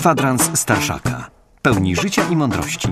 Kwadrans Starszaka. Pełni życia i mądrości.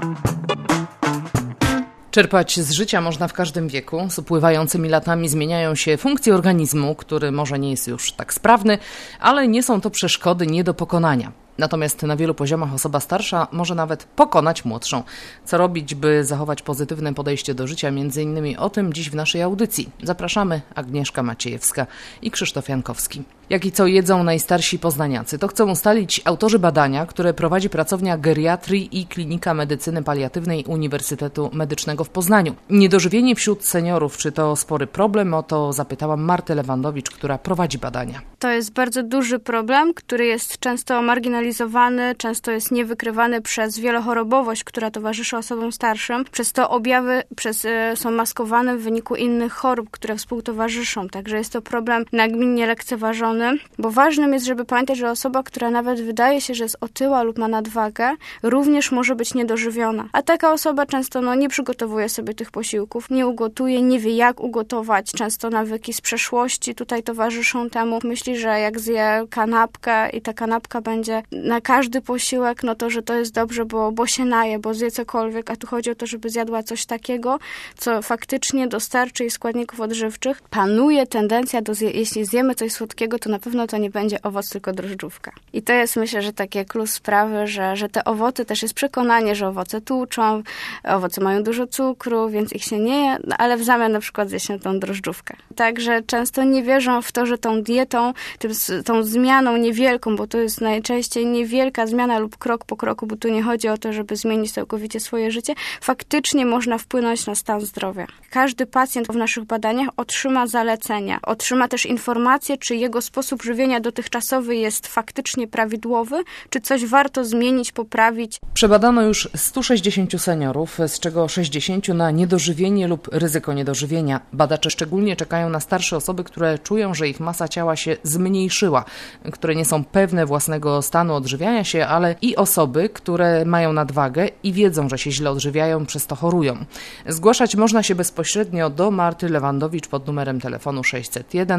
Czerpać z życia można w każdym wieku. Z upływającymi latami zmieniają się funkcje organizmu, który może nie jest już tak sprawny, ale nie są to przeszkody nie do pokonania. Natomiast na wielu poziomach osoba starsza może nawet pokonać młodszą. Co robić, by zachować pozytywne podejście do życia? Między innymi o tym dziś w naszej audycji. Zapraszamy Agnieszka Maciejewska i Krzysztof Jankowski. Jak i co jedzą najstarsi poznaniacy? To chcą ustalić autorzy badania, które prowadzi pracownia geriatrii i Klinika Medycyny Paliatywnej Uniwersytetu Medycznego w Poznaniu. Niedożywienie wśród seniorów, czy to spory problem? O to zapytałam Martę Lewandowicz, która prowadzi badania. To jest bardzo duży problem, który jest często marginalizowany, często jest niewykrywany przez wielochorobowość, która towarzyszy osobom starszym. Przez to objawy są maskowane w wyniku innych chorób, które współtowarzyszą. Także jest to problem nagminnie lekceważony, bo ważnym jest, żeby pamiętać, że osoba, która nawet wydaje się, że jest otyła lub ma nadwagę, również może być niedożywiona. A taka osoba często nie przygotowuje sobie tych posiłków, nie ugotuje, nie wie jak ugotować. Często nawyki z przeszłości tutaj towarzyszą temu. Myśli, że jak zje kanapkę i ta kanapka będzie na każdy posiłek, że to jest dobrze, bo się naje, bo zje cokolwiek, a tu chodzi o to, żeby zjadła coś takiego, co faktycznie dostarczy jej składników odżywczych. Panuje tendencja jeśli zjemy coś słodkiego, to na pewno to nie będzie owoc, tylko drożdżówka. I to jest, myślę, że takie klucz sprawy, że te owoce, też jest przekonanie, że owoce tłuczą, owoce mają dużo cukru, więc ich się nie je, ale w zamian na przykład zje się tą drożdżówkę. Także często nie wierzą w to, że tą dietą, tą zmianą niewielką, bo to jest najczęściej niewielka zmiana lub krok po kroku, bo tu nie chodzi o to, żeby zmienić całkowicie swoje życie, faktycznie można wpłynąć na stan zdrowia. Każdy pacjent w naszych badaniach otrzyma zalecenia, otrzyma też informacje, czy jego sposób żywienia dotychczasowy jest faktycznie prawidłowy, czy coś warto zmienić, poprawić. Przebadano już 160 seniorów, z czego 60 na niedożywienie lub ryzyko niedożywienia. Badacze szczególnie czekają na starsze osoby, które czują, że ich masa ciała się zmniejszyła, które nie są pewne własnego stanu odżywiania się, ale i osoby, które mają nadwagę i wiedzą, że się źle odżywiają, przez to chorują. Zgłaszać można się bezpośrednio do Marty Lewandowicz pod numerem telefonu 601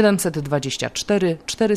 724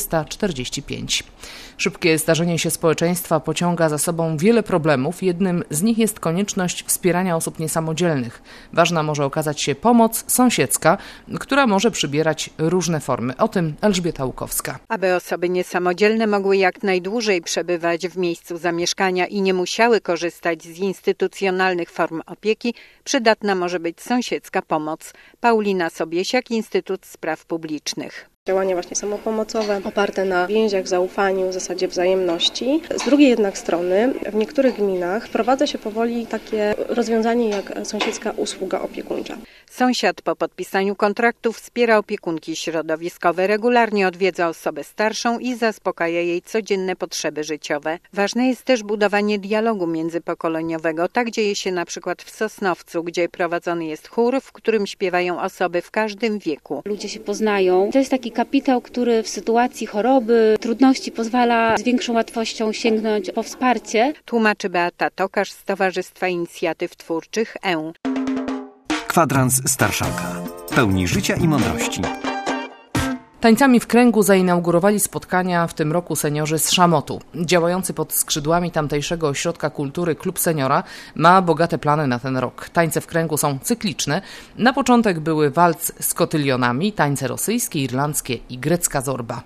445. Szybkie starzenie się społeczeństwa pociąga za sobą wiele problemów. Jednym z nich jest konieczność wspierania osób niesamodzielnych. Ważna może okazać się pomoc sąsiedzka, która może przybierać różne formy. O tym Elżbieta Łukowska. Aby osoby niesamodzielne mogły jak najdłużej przebywać w miejscu zamieszkania i nie musiały korzystać z instytucjonalnych form opieki, przydatna może być sąsiedzka pomoc. Paulina Sobiesiak, Instytut Spraw Publicznych. Działania właśnie samopomocowe, oparte na więziach, zaufaniu, zasadzie wzajemności. Z drugiej jednak strony w niektórych gminach wprowadza się powoli takie rozwiązanie jak sąsiedzka usługa opiekuńcza. Sąsiad po podpisaniu kontraktu wspiera opiekunki środowiskowe, regularnie odwiedza osobę starszą i zaspokaja jej codzienne potrzeby życiowe. Ważne jest też budowanie dialogu międzypokoleniowego. Tak dzieje się na przykład w Sosnowcu, gdzie prowadzony jest chór, w którym śpiewają osoby w każdym wieku. Ludzie się poznają. To jest taki kapitał, który w sytuacji choroby, trudności pozwala z większą łatwością sięgnąć po wsparcie. Tłumaczy Beata Tokarz z Towarzystwa Inicjatyw Twórczych EU. Kwadrans Starszaka. Pełni życia i mądrości. Tańcami w kręgu zainaugurowali spotkania w tym roku seniorzy z Szamotu. Działający pod skrzydłami tamtejszego ośrodka kultury Klub Seniora ma bogate plany na ten rok. Tańce w kręgu są cykliczne. Na początek były walc z kotylionami, tańce rosyjskie, irlandzkie i grecka zorba.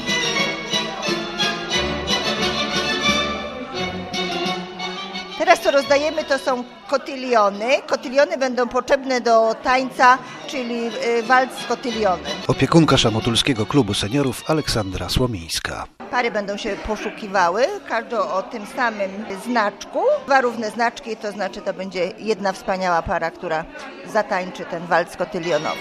Teraz co rozdajemy, to są kotyliony. Kotyliony będą potrzebne do tańca, czyli walc z kotylionem. Opiekunka Szamotulskiego Klubu Seniorów Aleksandra Słomińska. Pary będą się poszukiwały, każdą o tym samym znaczku. 2 równe znaczki, to znaczy to będzie jedna wspaniała para, która zatańczy ten walc kotylionowy.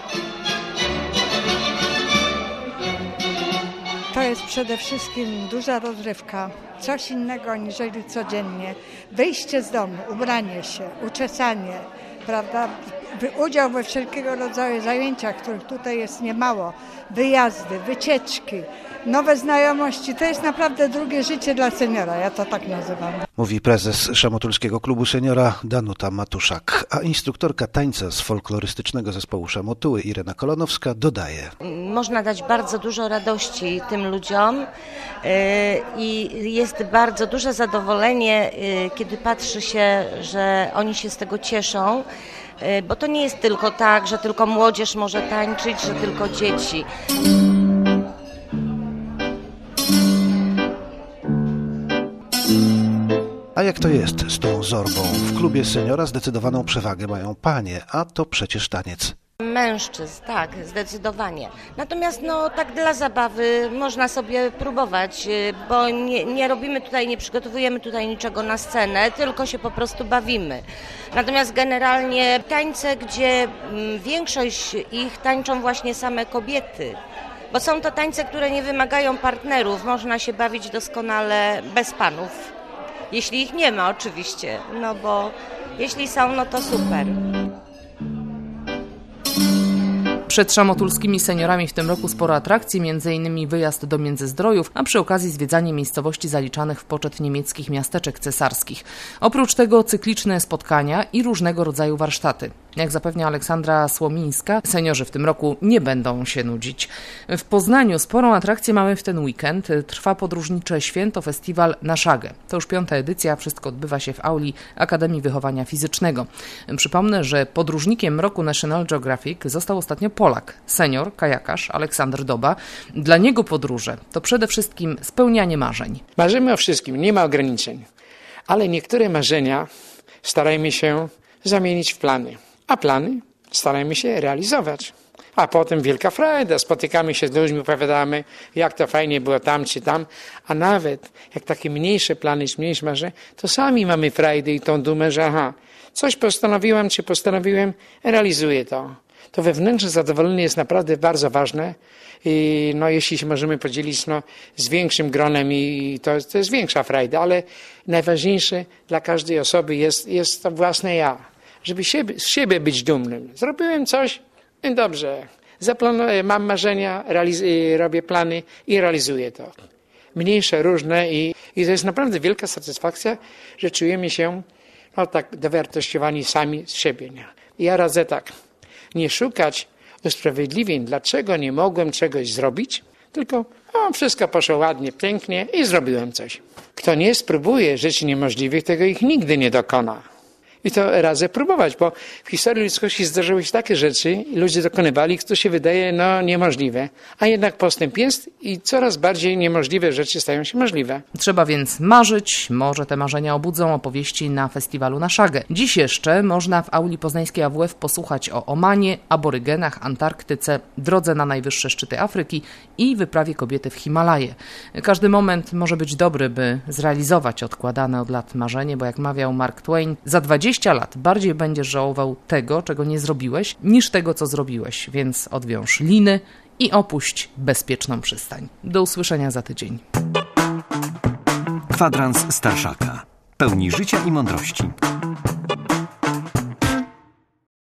To jest przede wszystkim duża rozrywka, coś innego aniżeli codziennie. Wyjście z domu, ubranie się, uczesanie, prawda? udział we wszelkiego rodzaju zajęciach, których tutaj jest niemało, wyjazdy, wycieczki, nowe znajomości. To jest naprawdę drugie życie dla seniora, ja to tak nazywam. Mówi prezes Szamotulskiego Klubu Seniora Danuta Matuszak, a instruktorka tańca z folklorystycznego zespołu Szamotuły Irena Kolonowska dodaje. Można dać bardzo dużo radości tym ludziom i jest bardzo duże zadowolenie, kiedy patrzy się, że oni się z tego cieszą, bo to nie jest tylko tak, że tylko młodzież może tańczyć, że tylko dzieci. A jak to jest z tą zorbą? W klubie seniora zdecydowaną przewagę mają panie, a to przecież taniec. Mężczyzn, tak, zdecydowanie. Natomiast tak dla zabawy można sobie próbować, bo nie robimy tutaj, nie przygotowujemy tutaj niczego na scenę, tylko się po prostu bawimy. Natomiast generalnie tańce, gdzie większość ich tańczą właśnie same kobiety, bo są to tańce, które nie wymagają partnerów, można się bawić doskonale bez panów. Jeśli ich nie ma oczywiście, bo jeśli są, to super. Przed szamotulskimi seniorami w tym roku sporo atrakcji, m.in. wyjazd do Międzyzdrojów, a przy okazji zwiedzanie miejscowości zaliczanych w poczet niemieckich miasteczek cesarskich. Oprócz tego cykliczne spotkania i różnego rodzaju warsztaty. Jak zapewnia Aleksandra Słomińska, seniorzy w tym roku nie będą się nudzić. W Poznaniu sporą atrakcję mamy w ten weekend. Trwa podróżnicze święto, festiwal Na Szagę. To już 5. edycja, wszystko odbywa się w auli Akademii Wychowania Fizycznego. Przypomnę, że podróżnikiem roku National Geographic został ostatnio Polak, senior, kajakarz Aleksander Doba. Dla niego podróże to przede wszystkim spełnianie marzeń. Marzymy o wszystkim, nie ma ograniczeń, ale niektóre marzenia starajmy się zamienić w plany. A plany starajmy się realizować. A potem wielka frajda, spotykamy się z ludźmi, opowiadamy, jak to fajnie było tam czy tam. A nawet jak takie mniejsze plany, mniejsze marzenia, to sami mamy frajdę i tą dumę, że coś postanowiłem czy postanowiłem, realizuję to. To wewnętrzne zadowolenie jest naprawdę bardzo ważne. I jeśli się możemy podzielić z większym gronem i to jest większa frajda, ale najważniejsze dla każdej osoby jest to własne ja. Żeby z siebie być dumnym. Zrobiłem coś, dobrze. Zaplanowałem, mam marzenia, robię plany i realizuję to. Mniejsze, różne i to jest naprawdę wielka satysfakcja, że czujemy się tak dowartościowani sami z siebie. Nie? Ja radzę tak, nie szukać usprawiedliwień, dlaczego nie mogłem czegoś zrobić, tylko wszystko poszło ładnie, pięknie i zrobiłem coś. Kto nie spróbuje rzeczy niemożliwych, tego ich nigdy nie dokona. I to radzę próbować, bo w historii ludzkości zdarzyły się takie rzeczy i ludzie dokonywali, co się wydaje niemożliwe. A jednak postęp jest i coraz bardziej niemożliwe rzeczy stają się możliwe. Trzeba więc marzyć, może te marzenia obudzą opowieści na festiwalu Na Szagę. Dziś jeszcze można w auli poznańskiej AWF posłuchać o Omanie, aborygenach, Antarktyce, drodze na najwyższe szczyty Afryki i wyprawie kobiety w Himalaje. Każdy moment może być dobry, by zrealizować odkładane od lat marzenie, bo jak mawiał Mark Twain, za 20 lat bardziej będziesz żałował tego, czego nie zrobiłeś, niż tego, co zrobiłeś, więc odwiąż liny i opuść bezpieczną przystań. Do usłyszenia za tydzień. Kwadrans Starszaka. Pełni życia i mądrości.